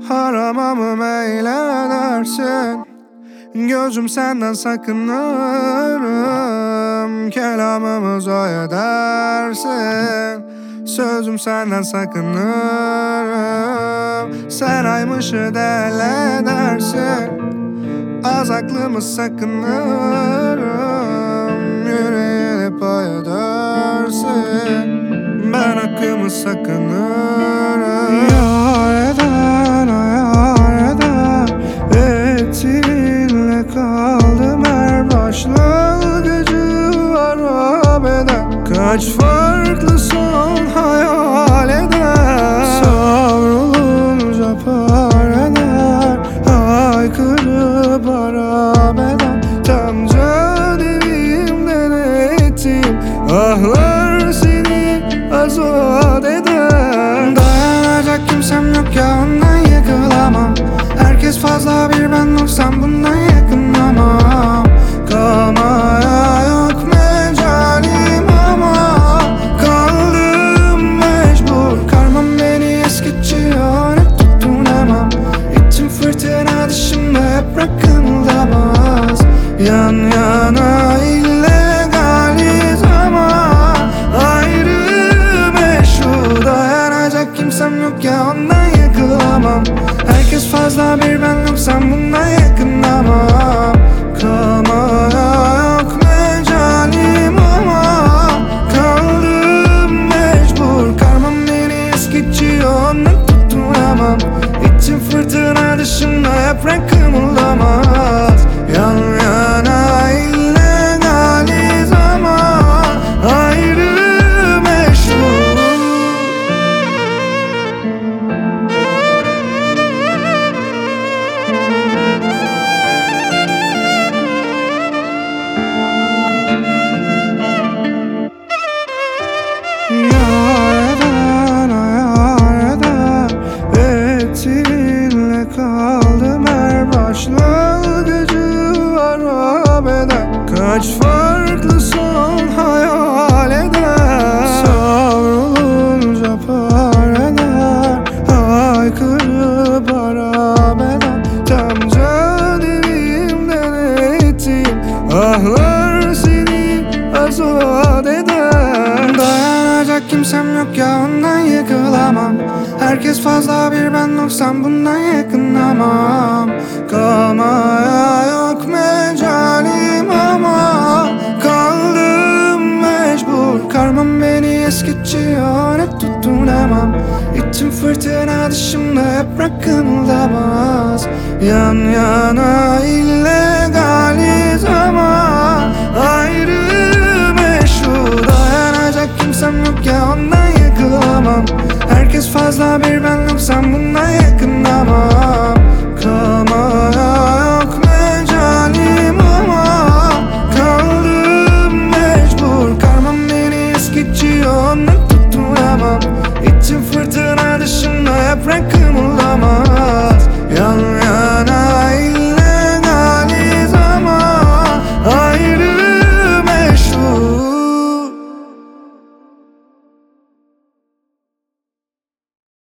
Haramamı meyledersin, gözüm senden sakınırım. Kelamımı zoy edersin, sözüm senden sakınırım. Sen aymışı del edersin, az aklımı sakınırım. Yüreğini pay edersin, ben hakkımı sakınırım. Yar eden ayar eder, etinle kaldım her başlangıcı harap eden. Kaç farklı son hayal eder, savrulunca par eder, haykırıp harap eden. Tam can evimden ettiğim ahlar seni azat eder. Dayanacak kimsem yok ya, ondan yıkılamam. Herkes fazla bir, ben noksam, bundan yakınlamam. Kalmaya yok mecalim ama kaldım mecbur. Karmam beni eskitiyor, hep tutunamam. İçim fırtına dışında hep bırakılmaz. Yan yana illegaliz ama ayrı meşru. Dayanacak kimsem yok ya, ondan yıkılamam. Herkes fazla bir, ben yoksam, bundan yakınlamam. Kalmaya yok mecalim ama kaldım mecbur. Karmam beni eskitiyor, ondan tutunamam. İçim fırtına dışında yaprak kımıldamaz. Yan yana illegaliz ama ayrı meşru. Yar eden ayar eder, etinle kaldım her başlangıcı harap eden. Kaç farklı son hayal eder, savrulunca par eder, haykırıp harap eden. Tam can evimden ettiğim ahlar seni azat eder. Dayanacak kimsem yok ya, ondan yıkılamam. Herkes fazla bir, ben noksam, bundan yakınlamam. Kalmaya yok mecalim ama kaldım mecbur. Karmam beni eskitiyor, hep tutunamam. İçim fırtına dışımda hep bırakılmaz. Yan yana illegaliz ama